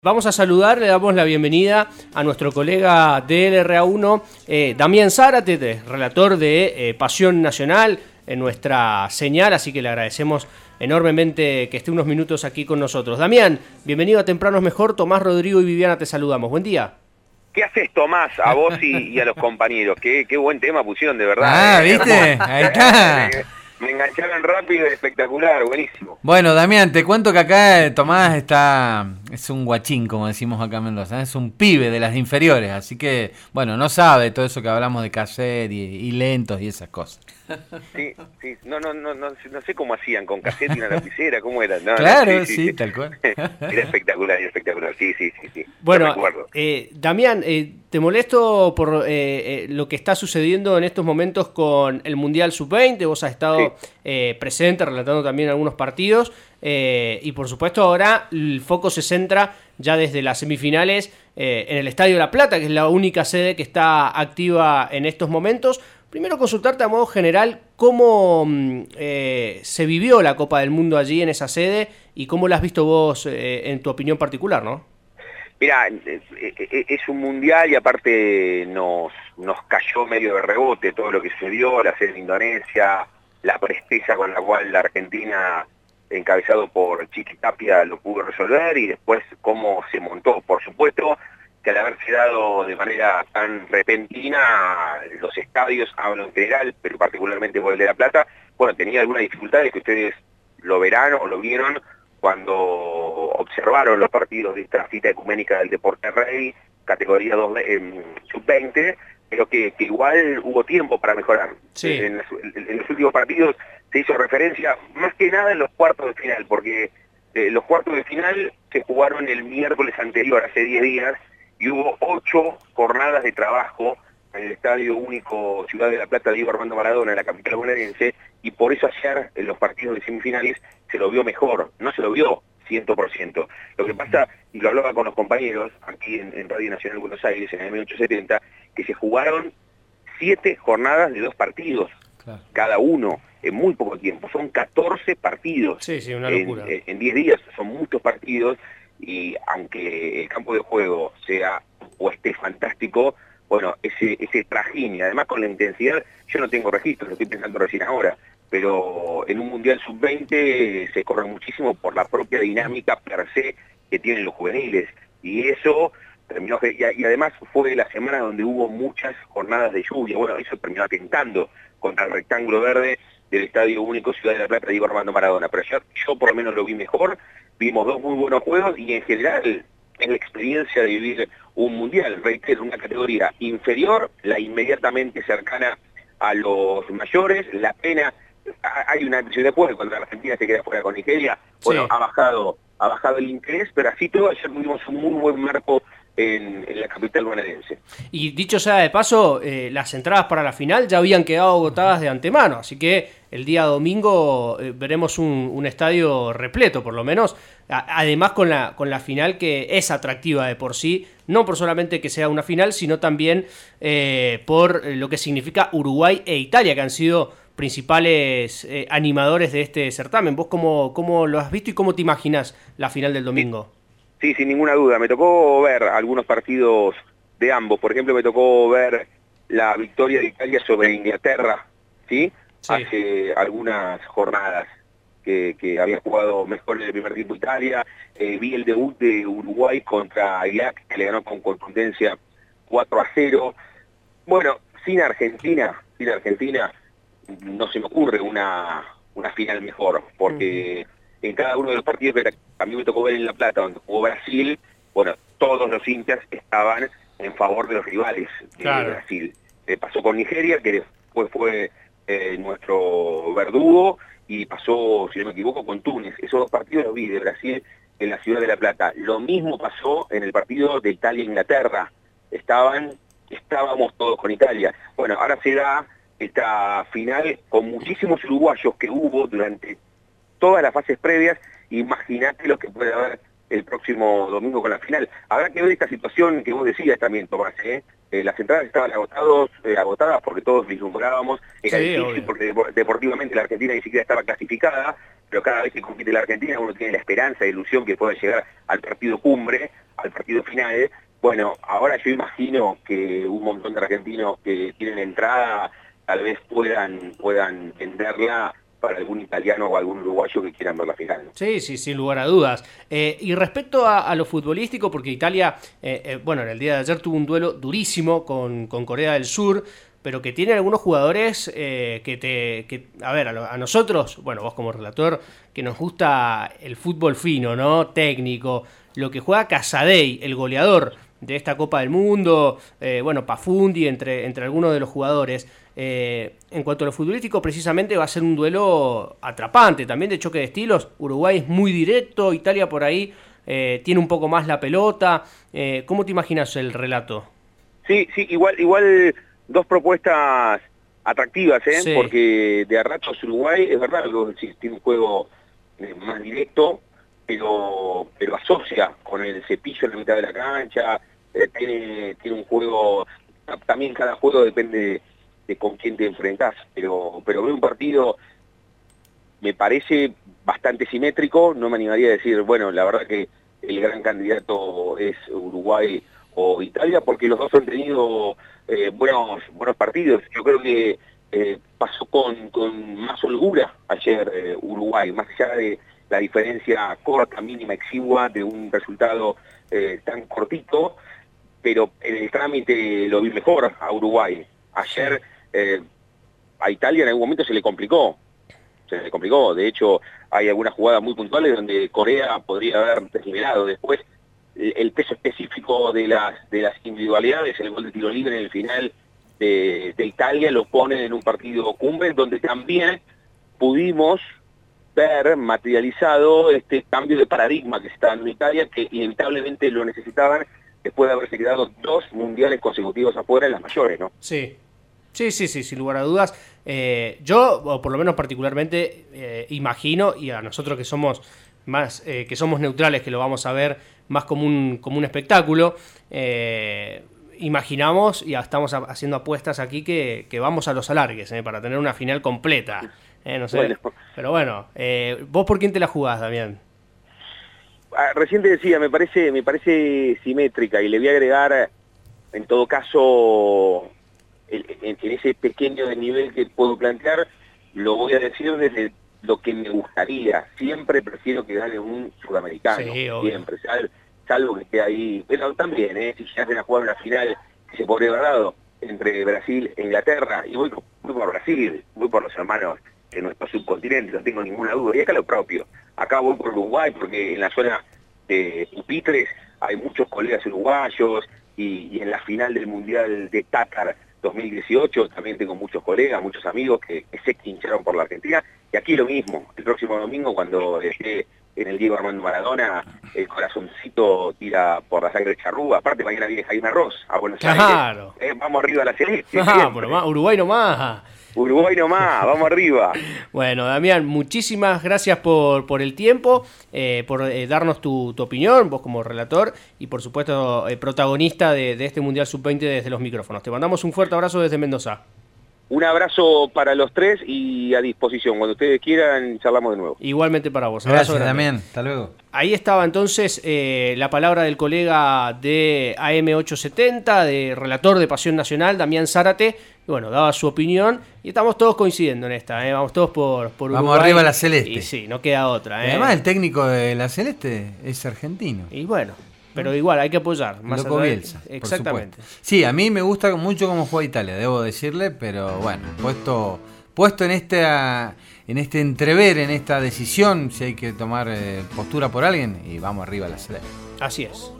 Vamos a saludar, le damos la bienvenida a nuestro colega de LRA1, Damián Zárate, relator de Pasión Nacional en nuestra señal, así que le agradecemos enormemente que esté unos minutos aquí con nosotros. Damián, bienvenido a Tempranos Mejor, Tomás, Rodrigo y Viviana te saludamos. Buen día. ¿Qué haces, Tomás, a vos y a los compañeros? Qué buen tema pusieron, de verdad. ¿Viste? Ahí está. Me engancharon rápido y espectacular, buenísimo. Bueno, Damián, te cuento que acá Tomás es un guachín, como decimos acá en Mendoza, es un pibe de las inferiores, así que, bueno, no sabe todo eso que hablamos de cassette y lentos y esas cosas. Sí, no sé cómo hacían, con cassette y una lapicera, ¿cómo era? No, claro, sí, tal cual. Era espectacular, sí. Bueno, Damián, te molesto por lo que está sucediendo en estos momentos con el Mundial Sub-20, vos has estado presente, relatando también algunos partidos, y por supuesto ahora el foco se centra ya desde las semifinales en el Estadio La Plata, que es la única sede que está activa en estos momentos. Primero consultarte a modo general cómo se vivió la Copa del Mundo allí en esa sede y cómo la has visto vos en tu opinión particular, ¿no? Mirá, es un mundial y aparte nos cayó medio de rebote todo lo que sucedió, la sede de Indonesia, la presteza con la cual la Argentina, encabezado por Chiqui Tapia, lo pudo resolver y después cómo se montó. Por supuesto que al haberse dado de manera tan repentina, los estadios, hablo en general, pero particularmente por el de La Plata, bueno, tenía algunas dificultades que ustedes lo verán o lo vieron cuando observaron los partidos de esta cita ecuménica del Deporte Rey, categoría sub-20, pero que igual hubo tiempo para mejorar. Sí. En los últimos partidos se hizo referencia, más que nada en los cuartos de final, porque los cuartos de final se jugaron el miércoles anterior, hace 10 días, y hubo 8 jornadas de trabajo en el Estadio Único Ciudad de La Plata Diego Armando Maradona, en la capital bonaerense, y por eso ayer en los partidos de semifinales se lo vio mejor, no se lo vio 100%. Lo que pasa, y lo hablaba con los compañeros aquí en Radio Nacional de Buenos Aires, en el M870, que se jugaron 7 jornadas de 2 partidos, claro, cada uno, en muy poco tiempo. Son 14 partidos. Sí, una locura. En 10 días son muchos partidos, y aunque el campo de juego sea o esté fantástico, bueno, ese trajín, y además con la intensidad, yo no tengo registros, lo estoy pensando recién ahora, pero en un Mundial Sub-20 se corre muchísimo por la propia dinámica per se que tienen los juveniles, y eso terminó, y además fue la semana donde hubo muchas jornadas de lluvia, bueno, eso terminó atentando contra el rectángulo verde del Estadio Único Ciudad de La Plata Diego Armando Maradona, pero yo por lo menos lo vi mejor, vimos 2 muy buenos juegos, y en general es la experiencia de vivir un mundial, reitero, una categoría inferior, la inmediatamente cercana a los mayores, la pena, hay una antes y después, cuando la Argentina se queda fuera con Nigeria, bueno, sí, ha bajado el interés, pero así todo, ayer tuvimos un muy buen marco en la capital bonaerense. Y dicho sea de paso, las entradas para la final ya habían quedado agotadas de antemano, así que el día domingo veremos un estadio repleto, por lo menos, además con la final, que es atractiva de por sí, no por solamente que sea una final, sino también por lo que significa Uruguay e Italia, que han sido principales animadores de este certamen. ¿Vos cómo lo has visto y cómo te imaginas la final del domingo? Sí, sin ninguna duda. Me tocó ver algunos partidos de ambos. Por ejemplo, me tocó ver la victoria de Italia sobre Inglaterra, ¿sí? Sí. Hace algunas jornadas que había jugado mejor en el primer tiempo Italia. Vi el debut de Uruguay contra Irak, que le ganó con contundencia 4-0. Bueno, sin Argentina no se me ocurre una final mejor, porque en cada uno de los partidos que a mí me tocó ver en La Plata, donde jugó Brasil, bueno, todos los hinchas estaban en favor de los rivales de Brasil. Pasó con Nigeria, que después fue nuestro verdugo, y pasó, si no me equivoco, con Túnez. Esos 2 partidos los vi de Brasil en la ciudad de La Plata. Lo mismo pasó en el partido de Italia-Inglaterra. Estábamos todos con Italia. Bueno, ahora se da esta final con muchísimos uruguayos que hubo durante todas las fases previas. Imagínate lo que puede haber el próximo domingo con la final. Habrá que ver esta situación que vos decías también, Tomás, las entradas estaban agotadas porque todos vislumbrábamos, era difícil porque deportivamente la Argentina ni siquiera estaba clasificada, pero cada vez que compite la Argentina uno tiene la esperanza, la ilusión que pueda llegar al partido cumbre, al partido final. Bueno, ahora yo imagino que un montón de argentinos que tienen entrada tal vez puedan venderla para algún italiano o algún uruguayo que quieran ver la final. Sí, sin lugar a dudas. Y respecto a lo futbolístico, porque Italia, bueno, en el día de ayer tuvo un duelo durísimo con Corea del Sur, pero que tiene algunos jugadores a ver, a nosotros, bueno, vos como relator, que nos gusta el fútbol fino, ¿no? Técnico, lo que juega Casadei, el goleador de esta Copa del Mundo, bueno, Pafundi, entre algunos de los jugadores. En cuanto a lo futbolístico, precisamente va a ser un duelo atrapante, también de choque de estilos. Uruguay es muy directo, Italia por ahí tiene un poco más la pelota. ¿Cómo te imaginas el relato? Sí, igual dos propuestas atractivas, Sí. Porque de a ratos Uruguay, es verdad, tiene un juego más directo, pero asocia con el cepillo en la mitad de la cancha, tiene un juego, también cada juego depende de con quién te enfrentás, pero veo un partido, me parece bastante simétrico, no me animaría a decir, bueno, la verdad que el gran candidato es Uruguay o Italia, porque los dos han tenido buenos partidos. Yo creo que pasó con más holgura ayer Uruguay, más allá de la diferencia corta, mínima, exigua de un resultado tan cortito, pero en el trámite lo vi mejor a Uruguay. Ayer a Italia en algún momento se le complicó, de hecho hay algunas jugadas muy puntuales donde Corea podría haber desnivelado. Después el peso específico de las individualidades, el gol de tiro libre en el final de Italia lo pone en un partido cumbre donde también pudimos ver materializado este cambio de paradigma que se está dando en Italia, que inevitablemente lo necesitaban después de haberse quedado 2 mundiales consecutivos afuera en las mayores, ¿no? Sí, sin lugar a dudas. Yo, o por lo menos particularmente, imagino, y a nosotros que somos más, que somos neutrales, que lo vamos a ver más como un espectáculo, imaginamos y estamos haciendo apuestas aquí que vamos a los alargues, para tener una final completa. No sé. Bueno. Pero bueno, ¿vos por quién te la jugás, Damián? Recién te decía, me parece simétrica, y le voy a agregar, en todo caso, en ese pequeño desnivel que puedo plantear, lo voy a decir desde lo que me gustaría. Siempre prefiero que gane un sudamericano, sí, siempre, salvo que esté ahí. Pero también, si se hacen a jugar una final que se podría haber dado entre Brasil e Inglaterra, y voy por Brasil, voy por los hermanos de nuestro subcontinente, no tengo ninguna duda. Y acá lo propio, acá voy por Uruguay, porque en la zona de Pupitres hay muchos colegas uruguayos, y en la final del Mundial de Qatar 2018 también tengo muchos colegas, muchos amigos que se hincharon por la Argentina, y aquí lo mismo. El próximo domingo, cuando esté en el Diego Armando Maradona, el corazoncito tira por la sangre charrúa. Aparte mañana viene Jaime Ross a Buenos Aires. Vamos arriba a la celeste. Uruguay nomás. Uruguay nomás, vamos arriba. Bueno, Damián, muchísimas gracias por el tiempo, por darnos tu opinión, vos como relator y por supuesto protagonista de este Mundial Sub-20 desde los micrófonos. Te mandamos un fuerte abrazo desde Mendoza. Un abrazo para los tres y a disposición. Cuando ustedes quieran, charlamos de nuevo. Igualmente para vos. Gracias, Damián. Hasta luego. Ahí estaba entonces la palabra del colega de AM870, de relator de Pasión Nacional, Damián Zárate. Y bueno, daba su opinión y estamos todos coincidiendo en esta. Vamos todos por Uruguay. Vamos arriba a la celeste. Y sí, no queda otra. Además, el técnico de la celeste es argentino. Y bueno, pero igual hay que apoyar. Más Loco Bielsa. Exactamente. Sí, a mí me gusta mucho cómo juega Italia, debo decirle, pero bueno, puesto en este entrever, en esta decisión, si hay que tomar postura por alguien, y vamos arriba a la celeste. Así es.